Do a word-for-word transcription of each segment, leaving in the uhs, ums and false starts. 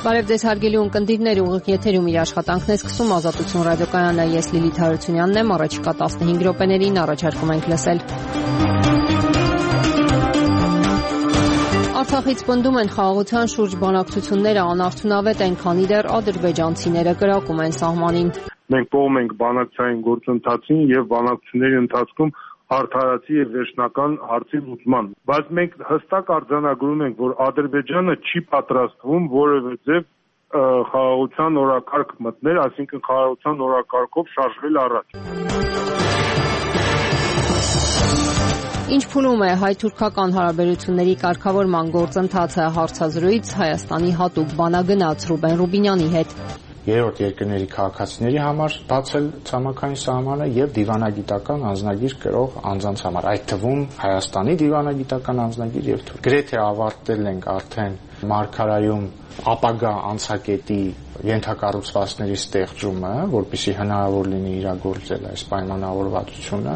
Բարև ձեզ հարգելի ունկնդիրներ, ուղիղ եթերում իր աշխատանքն է սկսում Ազատություն ռադիոկայանը, ես Լիլիթ Հարությունյանն եմ, առաջիկա տասնհինգ րոպեներին առաջարկում ենք լսել։ Արցախից պնդում են խաղաղության շուրջ բանակցությունները անարդյունավետ են, քանի դեռ ադրբեջանցիները կրակում են սահմանին։ Մենք կողմ ենք բանակցային գործընթացին եւ բանակցությունների ընթացքում արդարացի եւ վերջնական հարցի լուծման, բայց մենք հստակ արձանագրում ենք, որ Ադրբեջանը չի պատրաստվում որևէ ձև խաղաղության օրակարգ մտնել, այսինքն խաղաղության օրակարգով շարժվել առաջ։ Ինչ փուլում է հայ-թուրքական հարաբերությունների կարգավորման գործընթացը, հարցազրույց Հայաստանի հատուկ բանագնաց Ռուբեն Ռուբինյանի հետ։ Երրորդ երկրների քաղաքացիների համար բացել ցամաքային սահմանը եւ դիվանագիտական անձնագիր կրող անձանց համար, այդ թվում Հայաստանի դիվանագիտական անձնագիր եւ թուրք։ Գրեթե ավարտել ենք արդեն Մարգարայում ապագա անցակետի ենթակառուցվածքների ստեղծումը, որպեսզի հնարավոր լինի իրագործել այս պայմանավորվածությունը։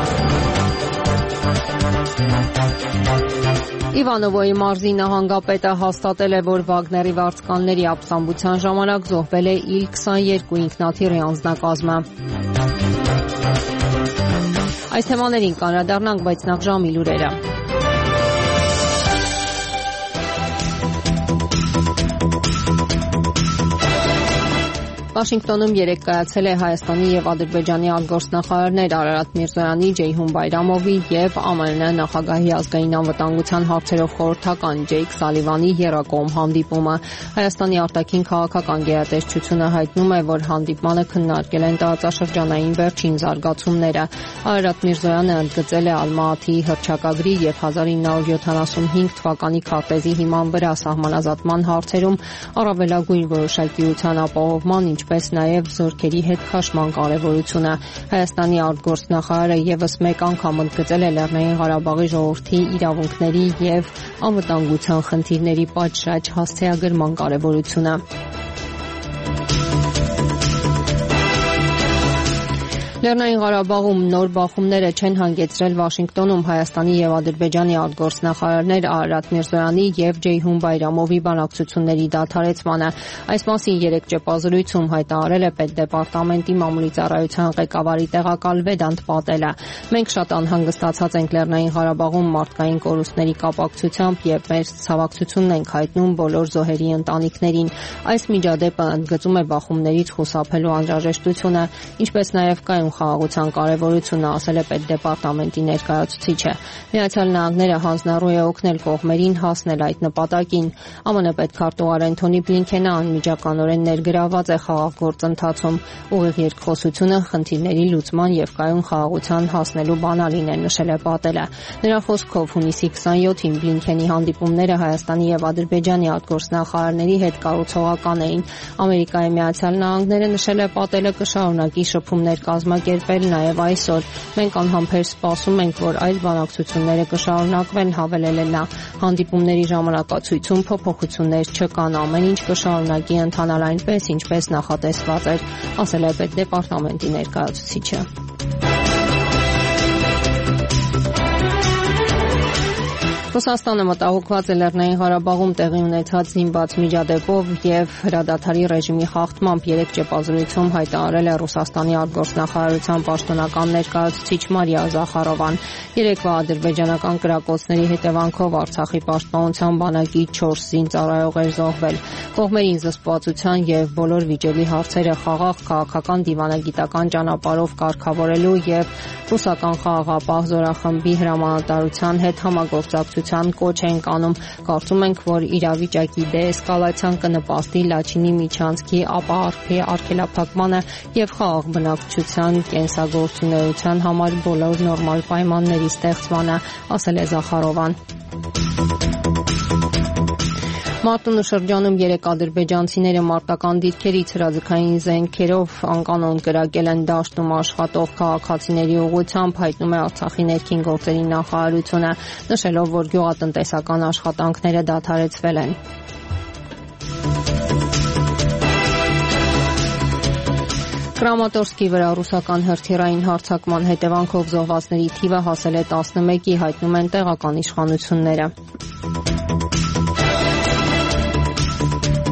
Իվանովոյի մարզի նահանգապետը հաստատել է, որ Վագների վարձկանների ապստամբության ժամանակ զոհվել է իլ քսաներկու ինքնաթիռի անձնակազմը։ Այս թեմաներին կանրադառնանք, բայց նախ ժամի լուրերը։ Վաշինգտոնում երեկ կայացել է Հայաստանի եւ Ադրբեջանի արտգործնախարարներ Արարատ Միրզոյանի, Ջեյհուն Բայրամովի եւ ԱՄՆ նախագահի ազգային անվտանգության հարցերով խորհրդական Ջեյք Սալիվանի եռակողմ հանդիպումը։ Հայաստանի արտաքին քաղաքական գերատեսչությունը հայտնում է, որ հանդիպմանը քննարկել են տարածաշրջանային վերջին զարգացումները։ Արարատ Միրզոյանը ընդգծել է Ալմաաթիի հռչակագրի եւ հազար ինը հարյուր յոթանասունհինգ թվականի քարտեզի հիման վրա սահմանազատման հարցերում առավելագույն որոշակիության ապահովման, ինչպես նաև զորքերի հետ քաշման կարևորությունը։ Հայաստանի արտգործնախարարը եւս մեկ անգամ ընդգծել է Լեռնային Ղարաբաղի ժողովրդի իրավունքների եւ անվտանգության խնդիրների պատշաճ հասցեագրման կարևորությունը։ Լեռնային Ղարաբաղում նոր բախումները չեն հանգեցրել Վաշինգտոնում Հայաստանի եւ Ադրբեջանի արտգործնախարարներ Արարատ Միրզոյանի եւ Ջեյհուն Բայրամովի բանակցությունների դադարեցմանը։ Այս մասին երեկ ճեպազրույցում հայտարարել է Պետդեպարտամենտի մամուլի ծառայության ղեկավարի տեղակալ Վեդանտ Պատելը։ Մենք շատ անհանգստացած ենք Լեռնային Ղարաբաղում մարդկային կորուստների կապակցությամբ եւ մեր ցավակցությունն ենք հայտնում բոլոր զոհերի ընտանիքներին։ Այս միջադեպը ընդգծում է բախումներից խուսափելու անհրաժեշտությունը, ինչպես նաեւ կայուն խաղաղության կարևորությունը, ասել է Պետդեպարտամենտի ներկայացուցիչը։ Միացյալ Նահանգները հանձնառու է օգնել կողմերին հասնել այդ նպատակին։ ԱՄՆ պետքարտուղար Էնթոնի Բլինքենը անմիջականորեն ներգրաված է խաղաղ գործընթացում։ Ուղիղ երկխոսությունը խնդիրների լուծման եւ կայուն խաղաղության հասնելու բանալին է, նշել է Պատելը։ Նրա խոսքով հունիսի քսանյոթին Բլինքենի հանդիպումները Հայաստանի եւ Ադրբեջանի արտգործնախարարների հետ կառուցողական էին։ Ամերիկայի Միացյալ Նահանգները, նշել է Պատելը, կշարունակի շփումներ կազմակերպել նաև այսօր։ Մենք անհամբեր սպասում ենք, որ այս բանակցությունները կշարունակվեն, հավելել է նա։ Հանդիպումների ժամանակացույցում փոփոխություններ չկան, ամեն ինչ կշարունակի ընթանալ այնպես, ինչպես նախատեսված էր, ասել է Պետդեպարտամենտի ներկայացուցիչը։ Ռուսաստանը մտահոգված է Լեռնային Ղարաբաղում տեղի ունեցած զինված միջադեպով եւ հրադադարի ռեժիմի խախտմամբ երեք ճեպազրույցում հայտարարել է Ռուսաստանի արտգործնախարարության պաշտոնական ներկայացուցիչ Մարիա Զախարովան։ Երեկվա ադրբեջանական կրակոցների հետևանքով Արցախի պաշտպանության բանակի չորս զինծառայողեր զոհվել։ Կողմերին զսպվածության եւ բոլոր վիճելի հարցերը խաղաղ քաղաքական դիվանագիտական ճանապարհով կարգավորելու եւ ռուսական խաղաղապահ զորախմբի հրամանատարության հետ համագործակցության կոչ են կանում։ Կարծում ենք, որ իրավիճակի դեէսկալացիան կնպաստի Լաչինի միջանցքի ապահարփի արգելափակմանը եւ խաղաղ բնակչության կենսագործունեության համար բոլոր նորմալ պայմանների ստեղծմանը, ասել է Զախարովան։ Մարտունու շրջանում երեք ադրբեջանցիները մարտական դիրքերից հրաձգային զենքերով անկանոն կրակել են դաշտում աշխատող քաղաքացիների ուղղությամբ, հայտնում է Արցախի ներքին գործերի նախարարությունը, նշելով, որ գյուղատնտեսական աշխատանքները դադարեցվել են։ Կրամատորսկի վրա ռուսական հրթիռային հարձակման հետևանքով զոհվածների թիվը հասել է տասնմեկի, հայտնում են տեղական իշխանությունները։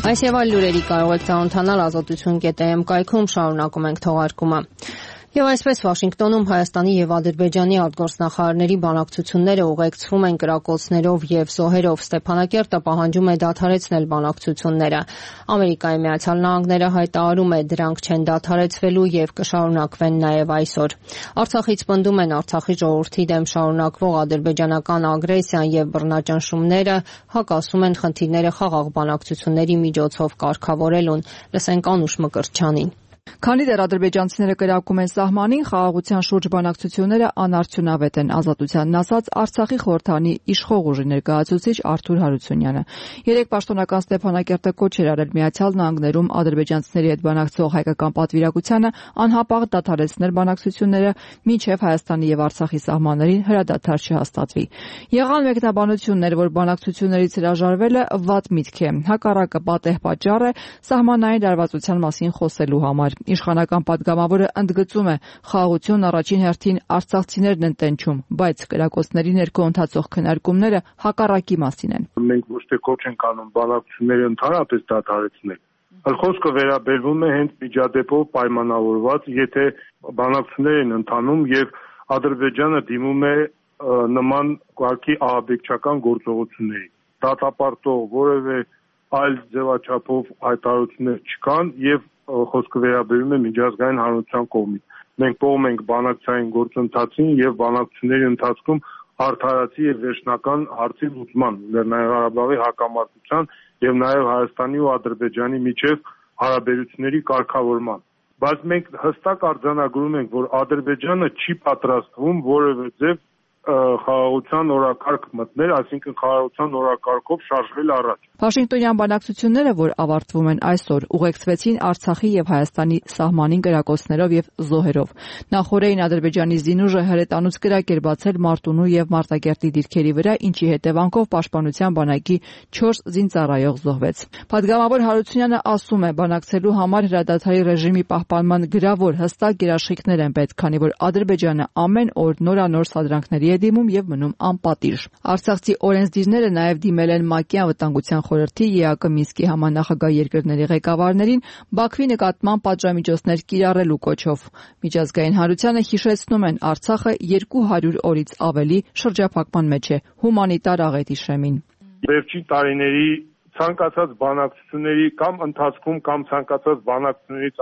Այս եւ այլ լուրերի կարող եք ծանոթանալ ազատություն կետ է էմ կայքում, շարունակում ենք թողարկումը։ Եվ այսպես Վաշինգտոնում Հայաստանի եւ Ադրբեջանի արտգործնախարարների բանակցությունները ուղեկցվում են կրակոցներով եւ զոհերով։ Ստեփանակերտը պահանջում է դադարեցնել բանակցությունները։ Ամերիկայի Միացյալ Նահանգները հայտարարում է դրանք չեն դադարեցվելու եւ կշարունակվեն նաեւ այսօր։ Արցախից պնդում են Արցախի ժողովրդի դեմ շարունակվող ադրբեջանական ագրեսիան եւ բռնաճնշումները հակասում են խնդիրները խաղաղ բանակցությունների միջոցով կարգավորելուն։ Լսենք Անուշ Մկրտչյանին։ Քանի դեռ ադրբեջանցիները կրակում են սահմանին, խաղաղության շուրջ բանակցությունները անարդյունավետ են, ազատությանն ասաց Արցախի խորհրդանի իշխող ուժի ներկայացուցիչ Արթուր Հարությունյանը։ Երեկ պաշտոնական Ստեփանակերտը կոչ էր արել Միացյալ Նահանգներում ադրբեջանցիների հետ բանակցող հայկական պատվիրակությանը անհապաղ դադարեցնել բանակցությունները, մինչև Հայաստանի եւ Արցախի սահմաններին հրադադար չհաստատվի։ Եղան մեկնաբանություններ, որ բանակցություններից հրաժարվելը վատ միտք է, հակառակը պատեհ պատճառ է սահմանային լարվածության մասին խոսելու համար։ Իշխանական падգամավորը ընդգծում է, խաղաղություն առաջին հերթին արցախցիներն են տենչում, բայց կրակոցների ներքո ընթացող քննարկումները հակառակի մասին են։ Մենք ոչ թե կոչ ենք անում բանակցությունները ընդհանրապես դադարեցնել, այլ խոսքը վերաբերվում է հենց միջադեպով պայմանավորված, եթե բանակցություններ են ընթանում եւ Ադրբեջանը դիմում է նման կարգի ահաբեկչական գործողությունների, դատապարտող որևէ այլ ձևաչափով հայտարարություններ չկան եւ խոսքը վերաբերում է միջազգային հանրության կողմից։ Մենք կողմ ենք բանակցային գործընթացին եւ բանակցությունների ընթացքում արդարացի եւ վերջնական հարցի լուծման, Լեռնային Ղարաբաղի հակամարտության եւ նաեւ Հայաստանի ու Ադրբեջանի միջև հարաբերությունների կարգավորման։ Բայց մենք հստակ արձանագրում ենք, որ Ադրբեջանը չի պատրաստվում որևէ ձև խաղաղության օրակարգ մտնել, այսինքն խաղաղության օրակարգով շարժվել առաջ։ Վաշինգտոնյան բանակցությունները, որ ավարտվում են այսօր, ուղեկցվեցին Արցախի եւ Հայաստանի սահմանին կրակոցներով եւ զոհերով։ Նախորդին Ադրբեջանի զինուժը հրետանուց կրակ էր բացել Մարտունու եւ Մարտակերտի դիրքերի վրա, ինչի հետևանքով Պաշտպանության բանակի չորս զինծառայող զոհվեց։ Պատգամավոր Հարությունյանը ասում է, բանակցելու համար հրադադարի ռեժիմի պահպանման գրավոր հստակ երաշխիքներ են պետք, քանի որ Ադրբեջանը ամեն օր նորանոր սադրանքների է դիմում եւ մնում անպատիժ։ Արցախցի օրենսդիրները նաեւ դիմել են ՄԱԿ-ի անվտանգության խորհրդի ԵԱԿ Մինսկի համանախագահ երկրների ղեկավարներին Բաքվի նկատմամբ պատժամիջոցներ կիրառելու կոչով։ Միջազգային հանրությանը հիշեցնում են, Արցախը երկու հարյուր օրից ավելի շրջափակման մեջ է հումանիտար աղետի շեմին։ Վերջին տարիների ցանկացած բանակցությունների կամ ընթացքում կամ ցանկացած բանակցություններից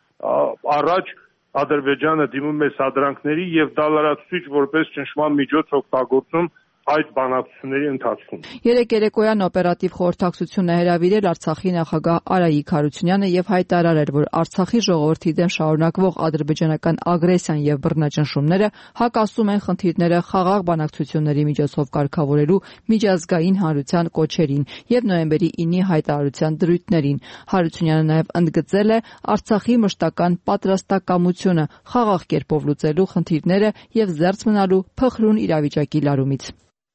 առաջ Ադրբեջանը դիմում է սադրանքների եւ դա լրացուցիչ որպես ճնշման միջոց օգտագործում այդ բանակցությունների ընթացքում։ Երեկ երեկոյան օպերատիվ խորհրդակցություն է հրավիրել Արցախի նախագահ Արայիկ Հարությունյանը եւ հայտարարել, որ Արցախի ժողովրդի դեմ շարունակվող ադրբեջանական ագրեսիան եւ բռնաճնշումները հակասում են խնդիրները խաղաղ բանակցությունների միջոցով կարգավորելու միջազգային հանրության կոչերին եւ նոյեմբերի ինի հայտարարության դրույթներին։ Հարությունյանը նաեւ ընդգծել է Արցախի մշտական պատրաստակամությունը խաղաղ կերպով լուծելու խնդիրները եւ զերծ մնալու փխրուն իրավիճակի լարումից։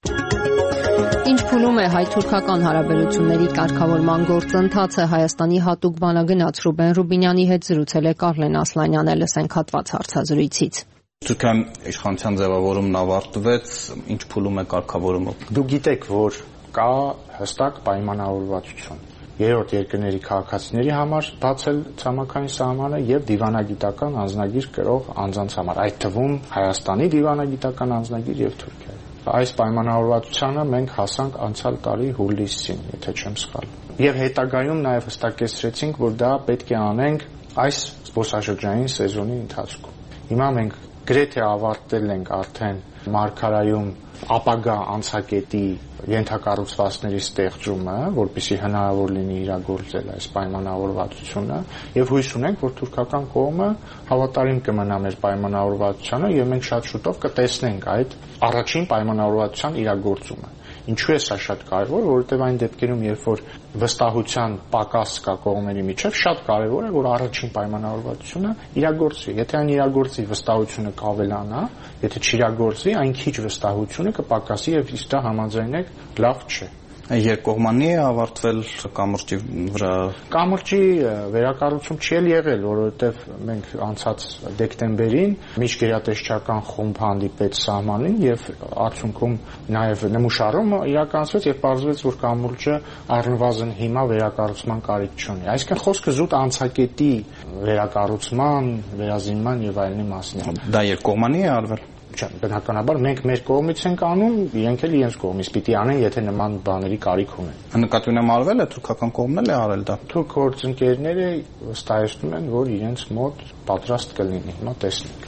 Ինչ փուլում է հայ-թուրքական հարաբերությունների կարգավորման գործընթացը, Հայաստանի հատուկ բանագնաց Ռուբեն Ռուբինյանի հետ զրուցել է Կարլեն Ասլանյանը, լսենք հատված հարցազրույցից։ Թուրքիան իշխանության ձևավորումն ավարտվեց, ինչ փուլում է կարգավորումը։ Դուք գիտեք, որ կա հստակ պայմանավորվածություն երրորդ երկրների քաղաքացիների համար բացել ցամաքային սահմանը եւ դիվանագիտական անձնագիր կրող անձանց համար, այդ թվում Հայաստանի դիվանագիտական անձնագիր եւ Թուրքիայի։ Այս պայմանավորվածությանը մենք հասանք անցյալ տարի հուլիսին, եթե չեմ սխալվում։ Եվ հետագայում նաև հստակեցրեցինք, որ դա պետք է անենք այս զբոսաշրջանային սեզոնի ընթացքում։ Հիմա մենք գրեթե ավարտել ենք արդեն Մարգարայում ապագա անցակետի ենթակառուցվածքների ստեղծումը, որպեսզի հնարավոր լինի իրագործել այս պայմանավորվածությունը, եւ հույս ունենք, որ թուրքական կողմը հավատարիմ կմնա մեր պայմանավորվածությանը եւ մենք շատ շուտով կտեսնենք այդ առաջին պայմանավորվածության իրագործումը։ Ինչու է սա շատ կարևոր, որովհետև այն դեպքերում, երբ որ վստահության պակաս կա կողմերի միջև, շատ կարևոր է, որ առաջին պայմանավորվածությունը իրագործվի։ Եթե այն իրագործվի, վստահությունը կավելանա, եթե չիրագործվի, այն քիչ վստահությունը կպակասի եւ իսկ դա համաձայնեք լավ չէ։ Երկկողմանի է ավարտվել կամուրջի վրա։ Կամուրջի վերակառուցում չի եղել, որովհետև մենք անցած դեկտեմբերին միջգերատեսչական խումբ հանդիպեց սահմանին եւ արդյունքում նաեւ նմուշարումը իրականացվեց եւ պարզվեց, որ կամուրջը առնվազն հիմա վերակառուցման կարիք չունի։ Այսինքն խոսքը զուտ անցակետի վերակառուցման, վերազինման եւ այլնի մասին է։ Դա երկկողմանի է արվել։ Չէ, բնականաբար մենք մեր կողմից ենք անում, իրենք էլ իրենց կողմից պիտի անեն, եթե նման բաների կարիք ունեն։ Նկատի ունեմ արվել է, թուրքական կողմն էլ է արել դա։ Թուրք գործընկերները վստահեցնում են, որ իրենց մոտ պատրաստ կլինի։ Հիմա տեսնենք։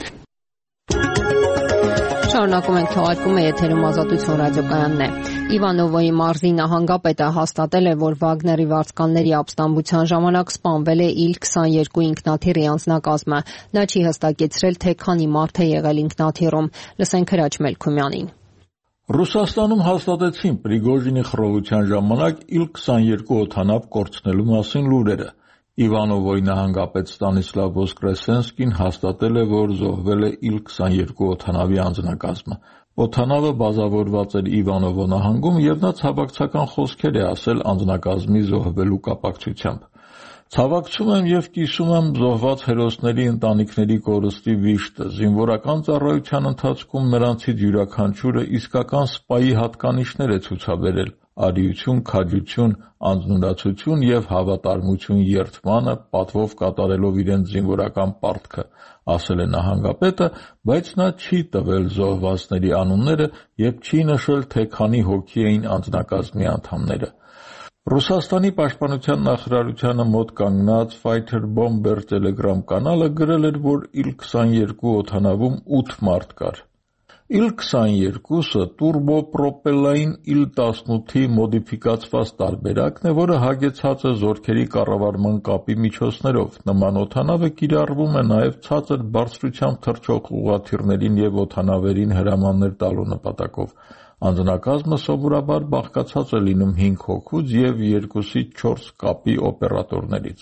Շարունակում ենք թողարկումը, եթերում Ազատություն ռադիոկայանն է։ Իվանովոյի մարզի նահանգապետը հաստատել է, որ Վագների վարձկանների ապստամբության ժամանակ սպանվել է իլ քսաներկու ինքնաթիռի անձնակազմը։ Նա չի հստակեցրել, թե քանի մարդ է եղել ինքնաթիռում։ Լսենք Հրաչ Մելքումյանին։ Ռուսաստանում հաստատեցին Պրիգոժինի խռովության ժամանակ իլ քսաներկու օդանավ կորցնելու մասին լուրերը։ Իվանովոյի նահանգապետ Ստանիսլավ Վոսկրեսենսկին հաստատել է, որ զոհվել է իլ քսաներկու օդանավի անձնակազմը։ Օդանավը բազավորված էր Իվանովո նահանգում եւ նա ցավակցական խոսքեր է ասել անձնակազմի զոհվելու կապակցությամբ։ Ցավակցում եմ եւ կիսում եմ զոհված հերոսների ընտանիքների կորստի վիշտը։ Զինվորական ծառայության ընթացքում նրանցից յուրաքանչյուրը իսկական սպայի հատկանիշներ է ցուցաբերել՝ արիություն, քաջություն, անձնուրացություն եւ հավատարմություն երդմանը, պատվով կատարելով իրենց զինվորական պարտքը, ասել է նահանգապետը, բայց նա չի տվել զոհվածների անունները եւ չի նշել, թե քանի հոգի էին անձնակազմի անդամները։ Ռուսաստանի պաշտպանության նախարարությանը մոտ կանգնած Fighter Bomber Telegram կանալը գրել էր, որ իլ քսաներկու օդանավում ութ մարդ կար։ իլ քսաներկուսը տուրբոպրոպելային իլ տասնութի մոդիֆիկացված տարբերակն է, որը հագեցած է զորքերի կառավարման կապի միջոցներով։ Նման օդանավը կիրառվում է նաև ցածր բարձրությամբ թռչող ուղղաթիռներին եւ օդանավերին հրամաններ տալու նպատակով։ Անձնակազմը սովորաբար բաղկացած է լինում հինգ հոգուց եւ երկուսից չորս կապի օպերատորներից։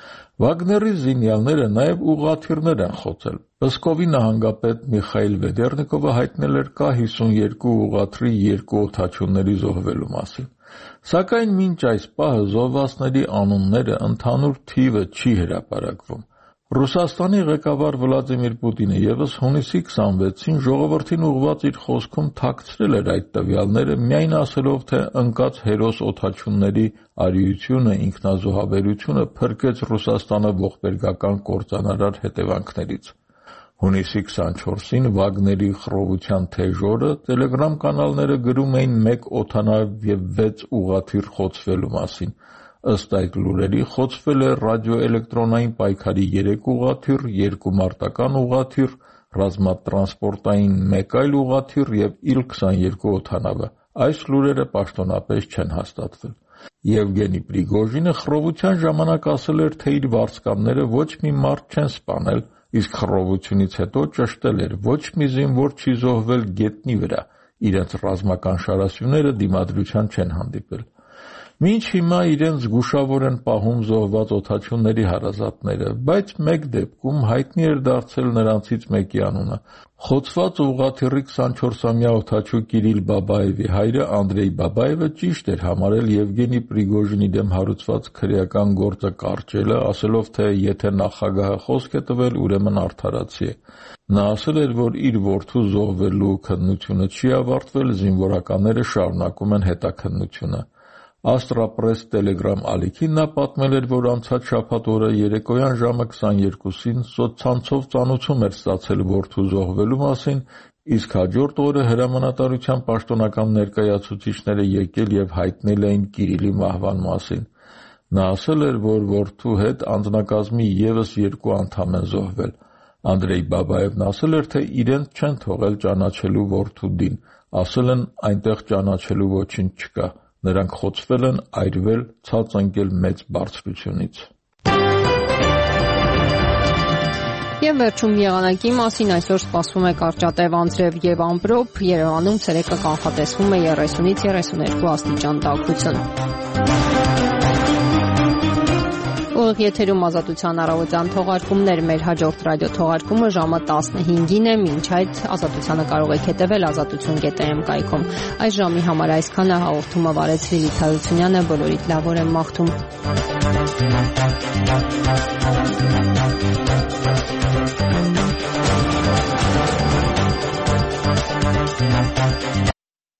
Վագների զինյալները նաև ուղղաթիռներ են խոցել։ Պսկովի նահանգապետ Միխայիլ Վեդեռնիկովը հայտնել էր կա հիսունյերկու ուղղաթիռի երկու օդաչուների զոհվելու մասին։ Սակայն մինչ այս պահը զոհվածների անունները, ընդհանուր թիվը չի հրապարակվում։ Ռուսաստանի ղեկավար Վլադիմիր Պուտինը ևս հունիսի քսանվեցին ժողովրդին ուղղված իր խոսքում թաքցրել էր այդ տվյալները, միայն ասելով, թե ընկած հերոս օդաչունների արիությունը, ինքնազոհաբերությունը փրկեց Ռուսաստանը ողբերգական կործանարար հետևանքներից։ Հունիսի քսանչորսին Վագների խռովության թեժ օրը Telegram կանալները գրում էին մեկ օդանավ եւ վեց ուղղաթիռ խոցվելու մասին։ Ըստ այդ լուրերի խոցվել է ռադիոէլեկտրոնային պայքարի երեք ուղղաթիռ, երկու մարտական ուղղաթիռ, ռազմատրանսպորտային մեկ այլ ուղղաթիռ եւ իլ քսաներկու օդանավը։ Այս լուրերը պաշտոնապես չեն հաստատվել։ Եվգենի Պրիգոժինը խռովության ժամանակ ասել էր, թե իր վարձկանները ոչ մի մարդ չեն սպանել, իսկ խռովությունից հետո ճշտել էր, ոչ մի զինվոր չի զոհվել գետնի վրա, իրենց ռազմական շարասյուները դիմադրության չեն հանդիպել։ Մինչ հիմա իրենց զգուշավոր են պահում զոհված օդաչուների հարազատները, բայց մեկ դեպքում հայտնի էր դարձել նրանցից մեկի անունը։ Խոցված ուղղաթիռի քսանչորսամյա օդաչու Կիրիլ Բաբաևի հայրը Անդրեյ Բաբաևը ճիշտ էր համարել Եվգենի Պրիգոժինի դեմ հարուցված քրեական գործը կարճելը, ասելով, թե եթե նախագահը խոսք է տվել, ուրեմն արդարացի է։ Նա ասել էր, որ իր որդու զոհվելու քննությունը չի ավարտվել, զինվորականները շարունակում են հետաքննությունը։ Աստրապրես Telegram ալիքին նա պատմել էր, որ անցած շաբաթ օրը երեկոյան ժամը քսաներկուսին սոցցանցով ծանոթում էր ստացել որդու զոհվելու մասին, իսկ հաջորդ օրը հրամանատարության պաշտոնական ներկայացուցիչները եկել եւ հայտնել էին Կիրիլի մահվան մասին։ Նա ասել էր, որ որդու հետ անձնակազմի ևս երկու անդամ են զոհվել։ Անդրեյ Բաբաևն ասել էր, թե իրենց չեն թողել ճանաչելու որդու դին, ասել են այնտեղ ճանաչելու ոչինչ չկա։ Նրանք խոցվել են, այրվել, ցած ընկել մեծ բարձրությունից։ Եվ վերջում եղանակի մասին այսօր սպասվում է կարճատև անձրև եւ ամպրոպ, Երևանում ցերեկը կանխատեսվում է երեսունից երեսուներկու աստիճան տաքություն։ Ուղիղ եթերում Ազատության առավոտյան թողարկումներ, մեր հաջորդ ռադիո թողարկումը ժամը տասնհինգին է, մինչ այդ Ազատությանը կարող եք հետևել ազատություն կետ am կայքում։ Այս ժամի համար այսքանը, հաղորդումը վարեց Լիլիթ Հարությունյանը, բոլորիդ լավ օր եմ մաղթում։